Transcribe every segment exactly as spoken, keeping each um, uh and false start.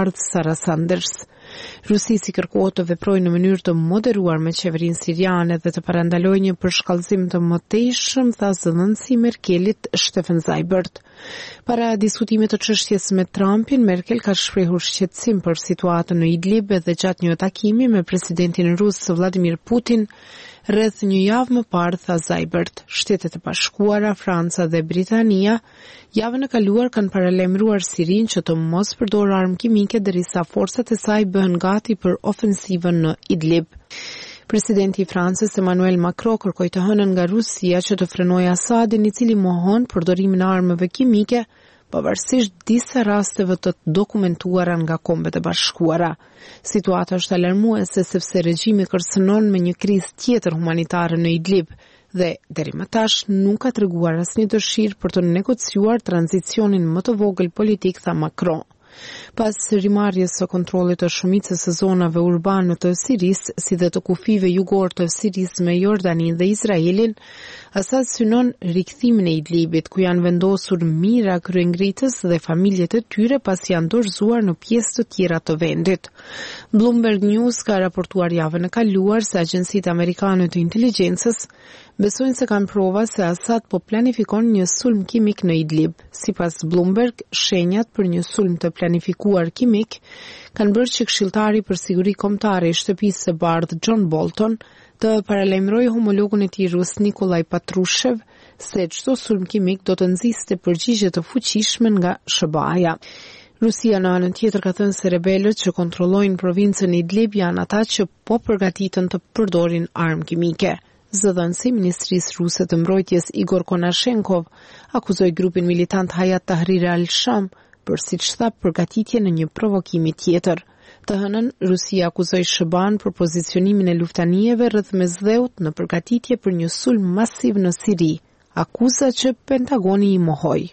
Bardh Sara Sanders. Rusisi kërkohet të veprojë në mënyrë të moderuar me qeverinë siriane dhe të parandalojë një përshkallëzim të mëtejshëm, tha zëdhënësi Merkelit Stefan Seibert. Para diskutimit të çështjes me Trumpin, Merkel ka shprehur shqetësim për situatën në Idlib dhe gjatë një takimi me presidentin rus Vladimir Putin. Rreth një javë më parë, tha Seibert, Shtetet e Bashkuara, Franca dhe Britania javën e kaluar kanë paralajmëruar Sirinë që të mos përdorë armë kimike derisa forcat e saj bëhen gati për ofensivën në Idlib. Presidenti i Francës Emmanuel Macron kërkoi të hënën nga Rusia që të frenojë Asadin, i cili mohon përdorimin e armëve kimike, pavarësisht disa rasteve të dokumentuara nga Kombet e Bashkuara. Situata është alarmuese sepse regjimi kërcënon me një krizë tjetër humanitare në Idlib dhe deri më tash nuk ka treguar asnjë dëshirë për të negociuar tranzicionin më të vogël politik, tha Macron. Pas rimarrjes së kontrollit të shumicës së zonave urbane të Sirisë, si dhe të kufive jugor të Sirisë me Jordaninë dhe Izraelin, Asad synon rikthimin e Idlibit, ku janë vendosur mijëra kryengritës dhe familjet e tyre pas janë dorëzuar në pjesë të tjera të vendit. Bloomberg News ka raportuar javën e kaluar se agjencitë amerikane të inteligjencës besojnë se kanë prova se Asad po planifikon një sulm kimik në Idlib. Sipas Bloomberg, shenjat për një sulm të planifikuar kimik kanë bërë që këshilltari për siguri kombëtare i shtëpisë së Bardh John Bolton të paralajmërojë homologun e tij rus Nikolaj Patrushev se çdo sulm kimik do të nxiste përgjigje të fuqishme nga S B A-ja. Rusia në anën tjetër ka thënë se rebelët që kontrollojnë provincën Idlib janë ata që po përgatiten të përdorin armë kimike. Zëdhënësi Ministrisë Ruse të Mbrojtjes Igor Konashenkov akuzoi grupin militant Hayat Tahrir al-Sham për, siç tha, përgatitje në një provokimi tjetër. Të hënën, Rusia akuzoi S B A-n për pozicionimin e luftanijeve rreth Mesdheut në përgatitje për një sulm masiv në Siri, akuza që Pentagoni i mohoi.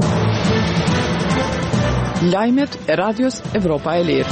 Lajmet e Radios Evropa e Lirë.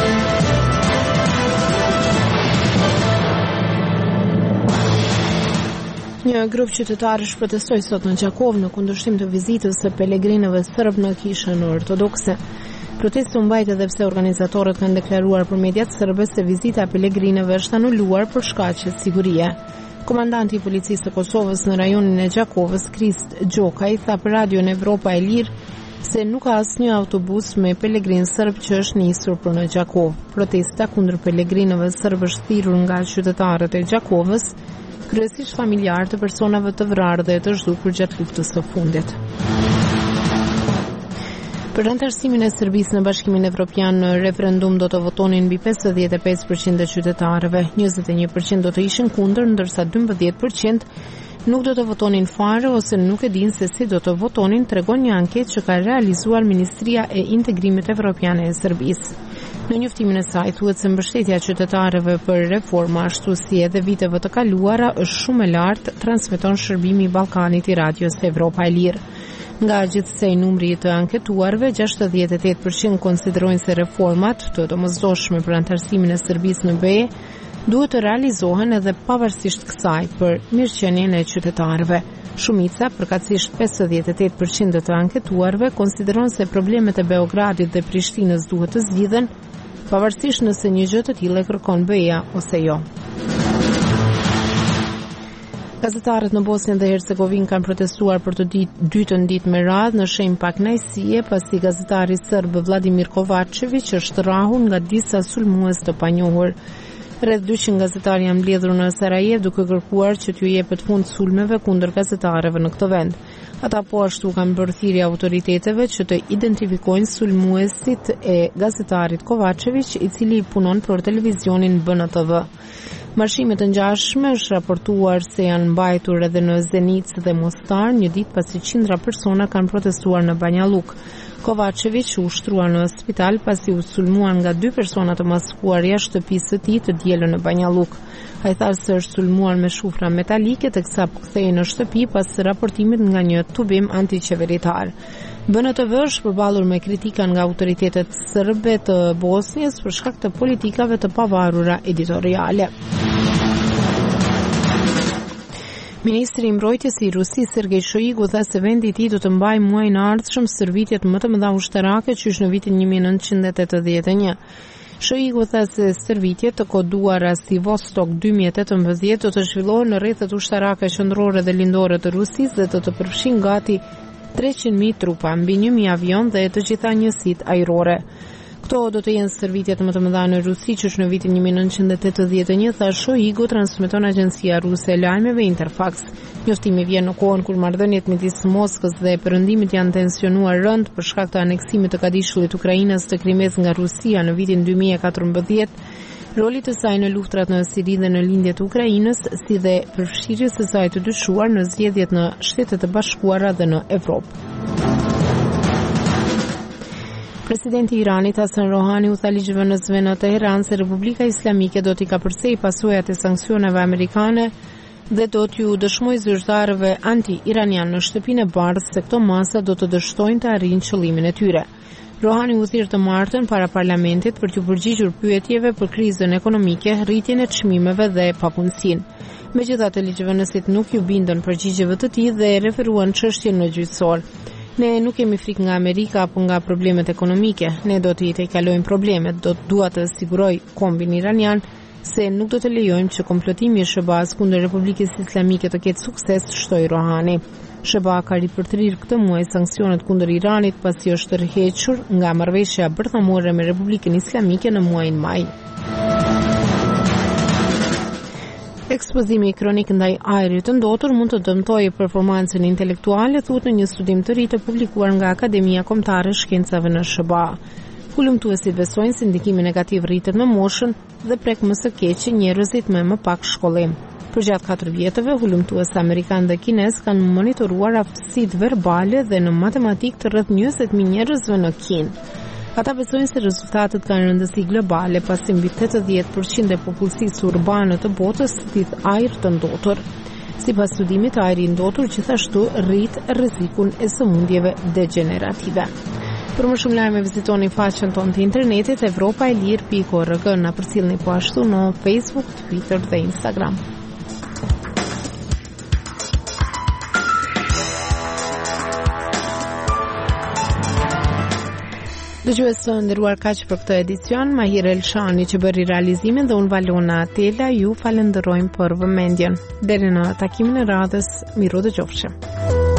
Një grup qytetarësh protestoi sot në Gjakov në kundërshtim të vizitës së pelegrinëve serb në kishën ortodokse. Protesti u mbajt edhe pse organizatorët kanë deklaruar për mediat serbe se vizita e pelegrinëve është anuluar për shkaqe sigurie. Komandanti i policisë së Kosovës në rajonin e Gjakovës, Krist Gjokaj, tha për Radion Evropa e Lirë se nuk ka asnjë autobus me pelegrin serb që është nisur për në Gjakov. Protesta kundër pelegrinëve serb është thirrur nga qytetarët e Gjakovës, kryesisht familjarë të personave të vrarë dhe të zhdukur gjatë luftës së fundit. Për antarësimin e Serbisë në Bashkimin Evropian në referendum do të votonin mbi pesëdhjetë e pesë përqind e qytetarëve, njëzet e një përqind do të ishin kundër, ndërsa dymbëdhjetë përqind nuk do të votonin fare ose nuk e dinë se si do të votonin, tregon një anketë që ka realizuar Ministria e Integrimit Evropiane e Serbisë. Në njoftimin e saj thuhet se mbështetja e qytetarëve për reforma ashtu si edhe viteve të kaluara është shumë e lartë, transmeton shërbimi i Ballkanit i Radios Evropa e Lirë. Nga gjithsej numri të anketuarve, gjashtëdhjetë e tetë përqind konsiderojnë se reformat të domosdoshme për antarësimin e Serbisë në B E duhet të realizohen edhe pavarësisht kësaj për mirëqenien e qytetarëve. Shumica, përkatësisht pesëdhjetë e tetë përqind të anketuarve, konsideron se problemet e Beogradit dhe Prishtinës duhet të zgjidhen, pavarësisht nëse një gjë të tillë e kërkon B E-ja ose jo. Gazetarët në Bosnjë dhe Hercegovinë kanë protestuar për të ditë dytën ditë me radhë në shenjë pakënaqësie pasi gazetari serb Vladimir Kovačević është rrahur nga disa sulmues të panjohur. Rreth dyqind gazetarë janë mbledhur në Sarajevo duke kërkuar që t'ju jepet fund sulmeve kundër gazetarëve në këtë vend. Ata po ashtu kanë bërë thirrje autoriteteve që të identifikojnë sulmuesit e gazetarit Kovačević, i cili punon për televizionin B N T V. Marshimet të ngjashme është raportuar se janë mbajtur edhe në Zenicë dhe Mostar, një ditë pasi qindra persona kanë protestuar në Banjaluk. Kovačević u ushtruar në spital pasi u sulmuan nga dy persona të maskuar jashtë shtëpisë së tij të dielën në Banjaluk. Ai tha se është sulmuar me shufra metalike teksa kthehej në shtëpi pas raportimit nga një tubim antiqeveritar. B N T V është përballur me kritika nga autoritetet serbe të Bosnjës për shkak të politikave të pavarura editoriale. Ministri i mbrojtjes i Rusisë Sergej Shoigu tha se vendi i tij do të mbajë muajin e ardhshëm stërvitjet më të mëdha ushtarake qysh në vitin një mijë e nëntëqind e tetëdhjetë e një. Shoigu tha se stërvitjet të koduara si Vostok dy mijë e tetëmbëdhjetë do të zhvillohen në rrethet ushtarake qendrore dhe lindore të Rusisë dhe do të përfshin gati treqind mijë trupa, mbi një mijë avion dhe të gjitha njësitë ajrore. Këto do të jenë stërvitjet më të mëdha në Rusi, që në vitin një mijë e nëntëqind e tetëdhjetë e një, tha Shoigu, transmeton agjencia ruse e lajmeve Interfax. Njoftimi vjen në kohën kur marrëdhëniet midis Moskës dhe Perëndimit janë tensionuar rënd për shkak të aneksimit të kadishullit Ukrainës të Krimes nga Rusia në vitin dy mijë e katërmbëdhjetë, rolit të saj në luftrat në Siri dhe në lindjet e Ukrainës, si dhe përfshirjes së saj të dyshuar në zgjedhjet në Shtetet e Bashkuara dhe në Evropë. Presidenti i Iranit Hasan Rohani u tha ligjeve në zve në Teheran se Republika Islamike do t'i kapërcej pasojat e sanksioneve amerikane dhe do t'ju dëshmoj zyrtarëve anti-iranian në shtëpinë e bardhë se këto masa do të dështojnë të arrijnë qëllimin e tyre. Rohani u thirr të martën para parlamentit për t'u përgjigjur pyetjeve për krizën ekonomike, rritjen e çmimeve dhe papunësinë. Megjithatë, ligjvënësit nuk ju bindën përgjigjeve të tij dhe referuan çështjen në gjyqësor. Ne nuk kemi frikë nga Amerika apo nga problemet ekonomike. Ne do t'i tejkalojmë problemet, do të dua të siguroj kombin iranian se nuk do të lejojmë që komplotimi i Shebas kundër Republikës Islamike të ketë sukses, shtoi Rohani. Sheba ka ripërtrir këtë muaj sanksionet kundër Iranit pasi është tërhequr nga marrëveshja bërthamore me Republikën Islamike në muajin maj. Ekspozimi i kronik ndaj ajrit të ndotur mund të dëmtojë performancën intelektuale, thuhet në një studim të ri të publikuar nga Akademia Kombëtare e Shkencave në S B A. Hulumtuesit besojnë se ndikimi negativ rritet me moshën dhe prek më së keqi njerëzit me më pak shkollim. Përgjatë katër vjetëve, hulumtues amerikan dhe kines kanë monitoruar aftësitë verbale dhe në matematikë të rreth njëzet mijë njerëzve në Kinë. Ata besojnë se rezultatet kanë rëndësi globale pasi mbi tetëdhjetë përqind e popullsisë urbane të botës thith ajër të ndotur. Sipas studimit, ajri i ndotur gjithashtu rrit rrezikun e sëmundjeve degenerative. Për më shumë lajme vizitoni faqen tonë të internetit evropaelir pikë org, na përcjellni po ashtu në Facebook, Twitter dhe Instagram. Dëgjues të nderuar, kaq për këtë edicion. Mahir Elshani që bëri realizimin dhe unë Valona Atela ju falenderojmë për vëmendjen. Deri në takimin e radhës, miru dëgjofshim.